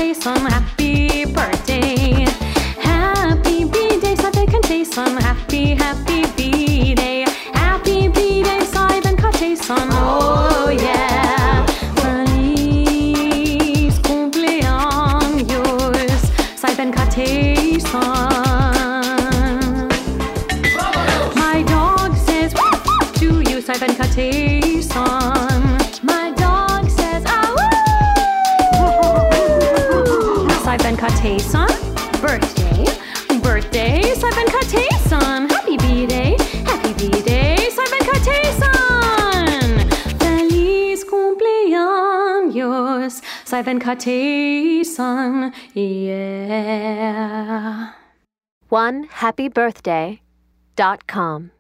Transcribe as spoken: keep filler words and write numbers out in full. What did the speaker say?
Jason, happy birthday. Happy B-Day, Simon Jason, happy, happy B-Day. Happy B-Day, Simon Jason, oh yeah. Feliz cumpleaños, Simon Jason. My dog says to you, Simon Jason. My dog says, ah, Simon Jason, birthday, birthday, Simon Jason, happy B-Day, happy B-Day, Simon Jason. Feliz cumpleaños, Simon Jason, yeah. one happy birthday dot com